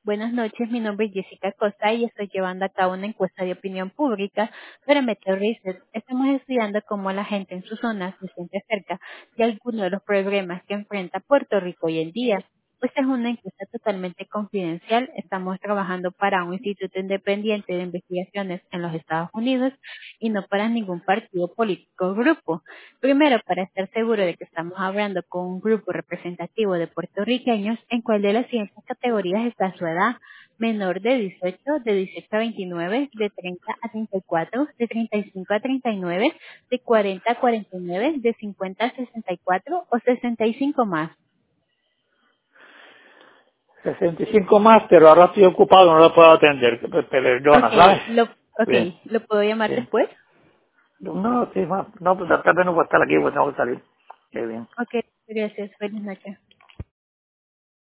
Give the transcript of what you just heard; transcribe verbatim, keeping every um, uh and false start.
Buenas noches, mi nombre es Jessica Costa y estoy llevando a cabo una encuesta de opinión pública para Metro Research. Estamos estudiando cómo la gente en su zona se siente acerca de algunos de los problemas que enfrenta Puerto Rico hoy en día. Esta es una encuesta totalmente confidencial. Estamos trabajando para un instituto independiente de investigaciones en los Estados Unidos y no para ningún partido político o grupo. Primero, para estar seguro de que estamos hablando con un grupo representativo de puertorriqueños, ¿en cuál de las siguientes categorías está su edad? Menor de dieciocho, de dieciocho a veintinueve, de treinta a treinta y cuatro, de treinta y cinco a treinta y nueve, de cuarenta a cuarenta y nueve, de cincuenta a sesenta y cuatro o sesenta y cinco más. sesenta y cinco más, pero ahora estoy ocupado, no lo puedo atender. Pe- Perdona, ¿sabes? Okay, lo, Bien, okay, ¿lo puedo llamar sí. después? No, sí, ma- no, pues tal vez no puedo estar aquí porque tengo que salir. Qué bien. Okay, gracias. Feliz noche.